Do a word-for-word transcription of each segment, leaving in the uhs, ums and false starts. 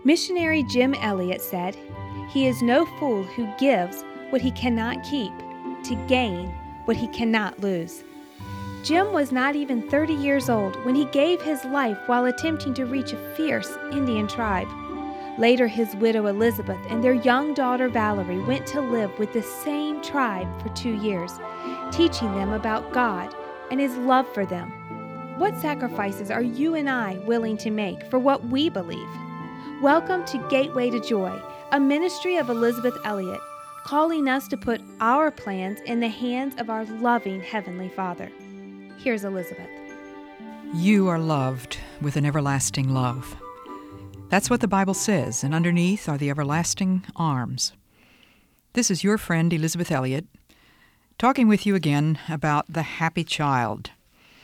Missionary Jim Elliot said, "He is no fool who gives what he cannot keep to gain what he cannot lose." Jim was not even thirty years old when he gave his life while attempting to reach a fierce Indian tribe. Later, his widow Elizabeth and their young daughter Valerie went to live with the same tribe for two years, teaching them about God and His love for them. What sacrifices are you and I willing to make for what we believe? Welcome to Gateway to Joy, a ministry of Elizabeth Elliot, calling us to put our plans in the hands of our loving Heavenly Father. Here's Elizabeth. You are loved with an everlasting love. That's what the Bible says, and underneath are the everlasting arms. This is your friend Elizabeth Elliot, talking with you again about the happy child.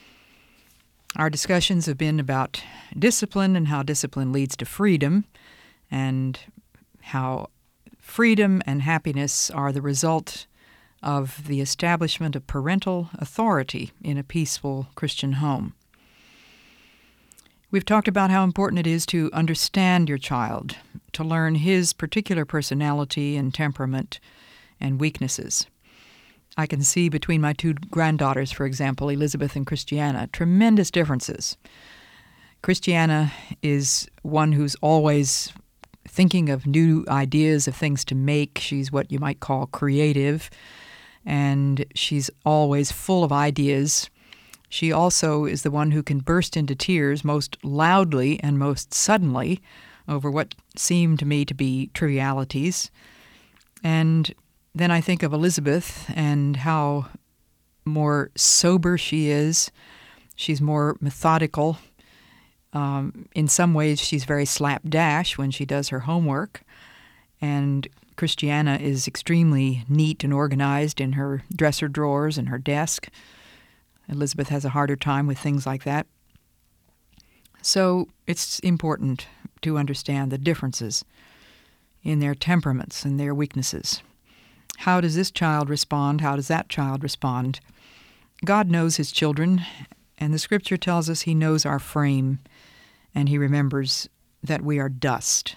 Our discussions have been about discipline and how discipline leads to freedom, and how freedom and happiness are the result of the establishment of parental authority in a peaceful Christian home. We've talked about how important it is to understand your child, to learn his particular personality and temperament and weaknesses. I can see between my two granddaughters, for example, Elizabeth and Christiana, tremendous differences. Christiana is one who's always thinking of new ideas of things to make. She's what you might call creative, and she's always full of ideas. She also is the one who can burst into tears most loudly and most suddenly over what seem to me to be trivialities. And then I think of Elizabeth and how more sober she is. She's more methodical. Um, in some ways, she's very slapdash when she does her homework. And Christiana is extremely neat and organized in her dresser drawers and her desk. Elizabeth has a harder time with things like that. So it's important to understand the differences in their temperaments and their weaknesses. How does this child respond? How does that child respond? God knows His children, and the Scripture tells us He knows our frame, and He remembers that we are dust.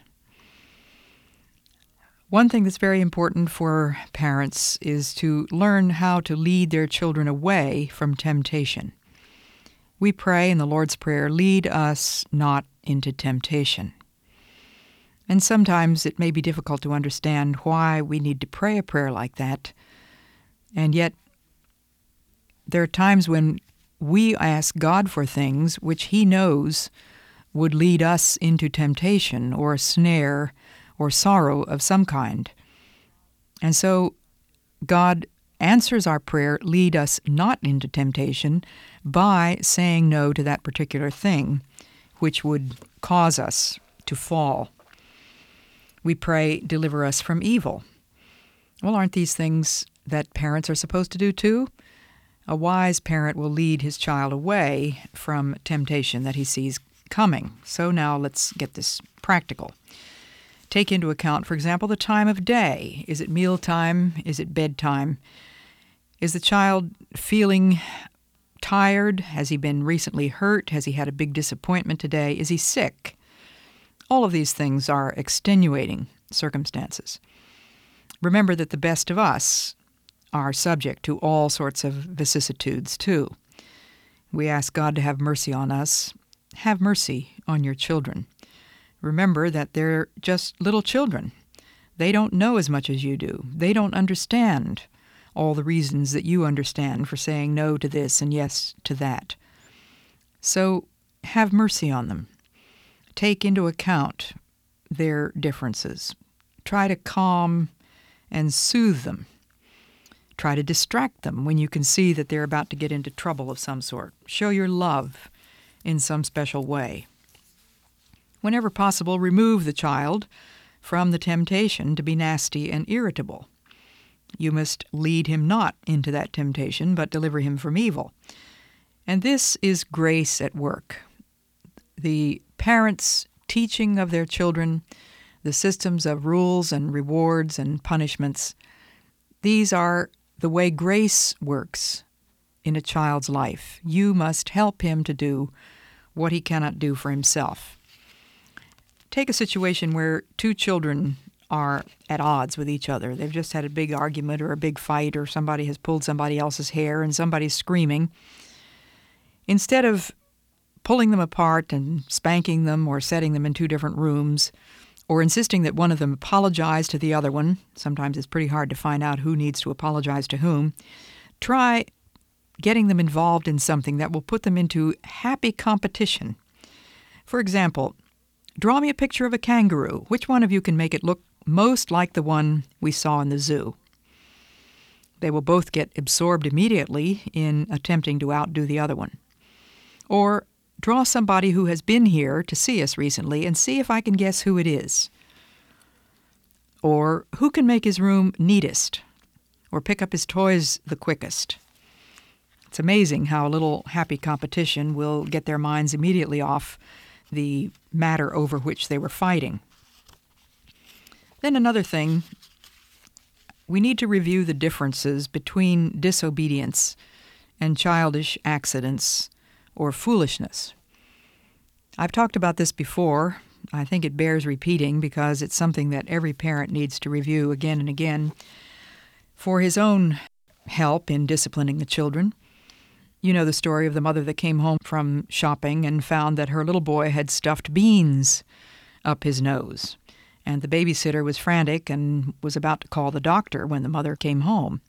One thing that's very important for parents is to learn how to lead their children away from temptation. We pray in the Lord's Prayer, "Lead us not into temptation." And sometimes it may be difficult to understand why we need to pray a prayer like that. And yet, there are times when we ask God for things which He knows would lead us into temptation or a snare or sorrow of some kind. And so God answers our prayer, "Lead us not into temptation," by saying no to that particular thing which would cause us to fall. We pray, "Deliver us from evil." Well, aren't these things that parents are supposed to do too? A wise parent will lead his child away from temptation that he sees coming. So now let's get this practical. Take into account, for example, the time of day. Is it mealtime? Is it bedtime? Is the child feeling tired? Has he been recently hurt? Has he had a big disappointment today? Is he sick? All of these things are extenuating circumstances. Remember that the best of us are subject to all sorts of vicissitudes, too. We ask God to have mercy on us. Have mercy on your children. Remember that they're just little children. They don't know as much as you do. They don't understand all the reasons that you understand for saying no to this and yes to that. So have mercy on them. Take into account their differences. Try to calm and soothe them. Try to distract them when you can see that they're about to get into trouble of some sort. Show your love in some special way. Whenever possible, remove the child from the temptation to be nasty and irritable. You must lead him not into that temptation, but deliver him from evil. And this is grace at work. The parents' teaching of their children, the systems of rules and rewards and punishments, these are the way grace works in a child's life. You must help him to do what he cannot do for himself. Take a situation where two children are at odds with each other. They've just had a big argument or a big fight, or somebody has pulled somebody else's hair and somebody's screaming. Instead of pulling them apart and spanking them or setting them in two different rooms, or insisting that one of them apologize to the other one — sometimes it's pretty hard to find out who needs to apologize to whom — try getting them involved in something that will put them into happy competition. For example, draw me a picture of a kangaroo. Which one of you can make it look most like the one we saw in the zoo? They will both get absorbed immediately in attempting to outdo the other one. Or draw somebody who has been here to see us recently and see if I can guess who it is. Or who can make his room neatest, or pick up his toys the quickest. It's amazing how a little happy competition will get their minds immediately off the matter over which they were fighting. Then another thing, we need to review the differences between disobedience and childish accidents or foolishness. I've talked about this before. I think it bears repeating because it's something that every parent needs to review again and again for his own help in disciplining the children. You know the story of the mother that came home from shopping and found that her little boy had stuffed beans up his nose. And the babysitter was frantic and was about to call the doctor when the mother came home.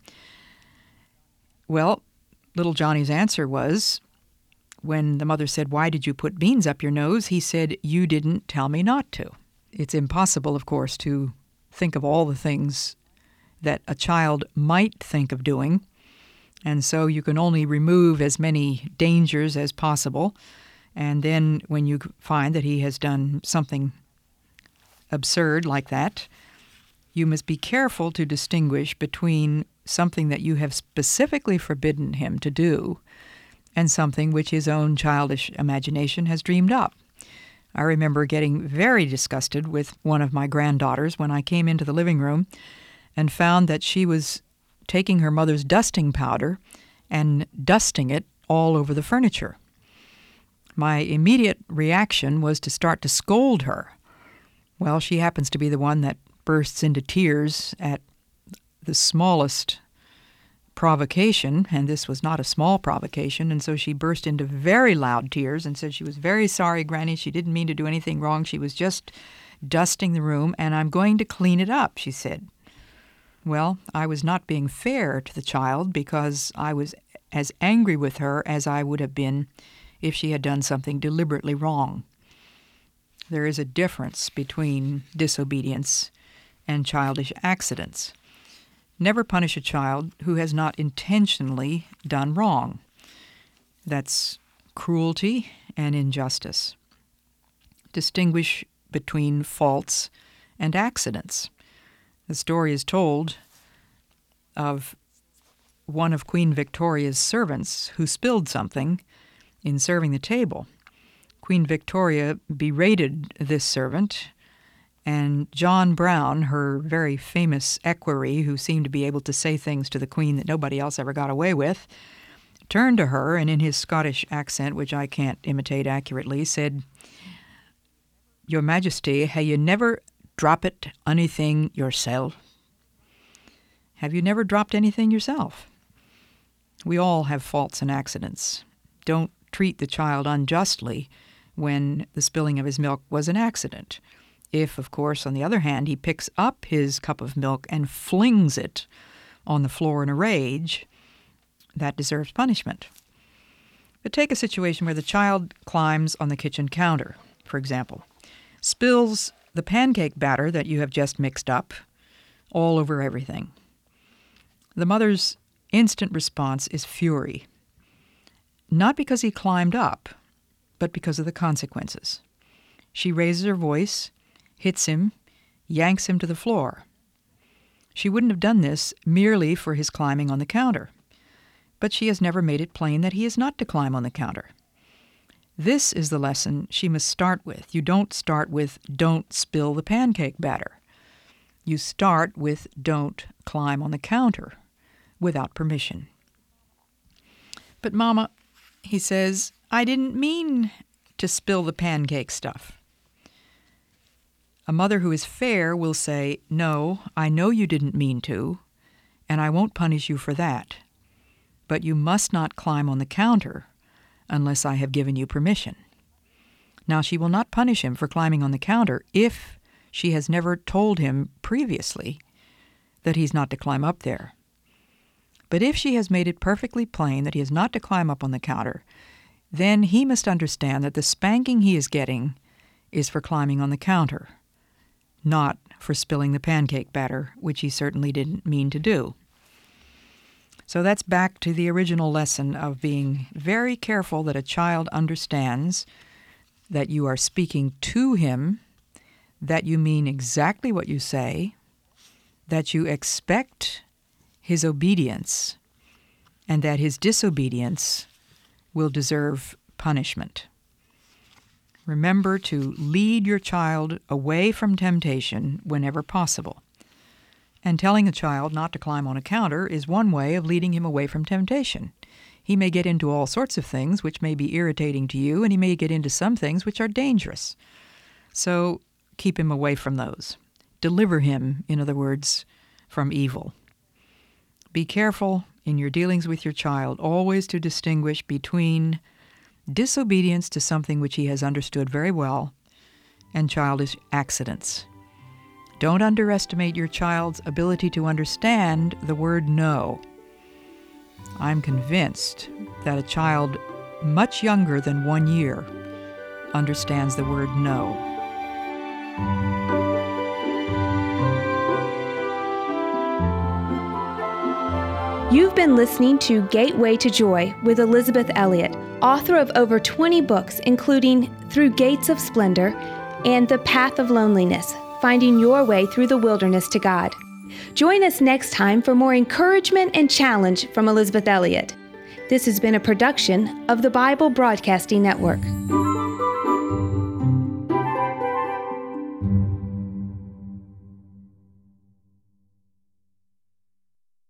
Well, little Johnny's answer was, when the mother said, "Why did you put beans up your nose?" he said, "You didn't tell me not to." It's impossible, of course, to think of all the things that a child might think of doing, and so you can only remove as many dangers as possible. And then when you find that he has done something absurd like that, you must be careful to distinguish between something that you have specifically forbidden him to do and something which his own childish imagination has dreamed up. I remember getting very disgusted with one of my granddaughters when I came into the living room and found that she was taking her mother's dusting powder and dusting it all over the furniture. My immediate reaction was to start to scold her. Well, she happens to be the one that bursts into tears at the smallest provocation, and this was not a small provocation, and so she burst into very loud tears and said she was very sorry, Granny. She didn't mean to do anything wrong. She was just dusting the room, and I'm going to clean it up, she said. Well, I was not being fair to the child because I was as angry with her as I would have been if she had done something deliberately wrong. There is a difference between disobedience and childish accidents. Never punish a child who has not intentionally done wrong. That's cruelty and injustice. Distinguish between faults and accidents. The story is told of one of Queen Victoria's servants who spilled something in serving the table. Queen Victoria berated this servant, and John Brown, her very famous equerry who seemed to be able to say things to the Queen that nobody else ever got away with, turned to her and in his Scottish accent, which I can't imitate accurately, said, "Your Majesty, have you never dropped anything yourself?" Have you never dropped anything yourself? We all have faults and accidents. Don't treat the child unjustly when the spilling of his milk was an accident. If, of course, on the other hand, he picks up his cup of milk and flings it on the floor in a rage, that deserves punishment. But take a situation where the child climbs on the kitchen counter, for example, spills the pancake batter that you have just mixed up all over everything. The mother's instant response is fury, not because he climbed up, but because of the consequences. She raises her voice, hits him, yanks him to the floor. She wouldn't have done this merely for his climbing on the counter, but she has never made it plain that he is not to climb on the counter. This is the lesson she must start with. You don't start with, "Don't spill the pancake batter." You start with, "Don't climb on the counter without permission." "But Mama," he says, "I didn't mean to spill the pancake stuff." A mother who is fair will say, "No, I know you didn't mean to, and I won't punish you for that. But you must not climb on the counter unless I have given you permission." Now, she will not punish him for climbing on the counter if she has never told him previously that he's not to climb up there. But if she has made it perfectly plain that he is not to climb up on the counter, then he must understand that the spanking he is getting is for climbing on the counter, not for spilling the pancake batter, which he certainly didn't mean to do. So that's back to the original lesson of being very careful that a child understands that you are speaking to him, that you mean exactly what you say, that you expect his obedience, and that his disobedience will deserve punishment. Remember to lead your child away from temptation whenever possible. And telling a child not to climb on a counter is one way of leading him away from temptation. He may get into all sorts of things which may be irritating to you, and he may get into some things which are dangerous. So keep him away from those. Deliver him, in other words, from evil. Be careful in your dealings with your child always to distinguish between disobedience to something which he has understood very well and childish accidents. Don't underestimate your child's ability to understand the word no. I'm convinced that a child much younger than one year understands the word no. You've been listening to Gateway to Joy with Elizabeth Elliot, author of over twenty books, including Through Gates of Splendor and The Path of Loneliness, Finding Your Way Through the Wilderness to God. Join us next time for more encouragement and challenge from Elizabeth Elliot. This has been a production of the Bible Broadcasting Network.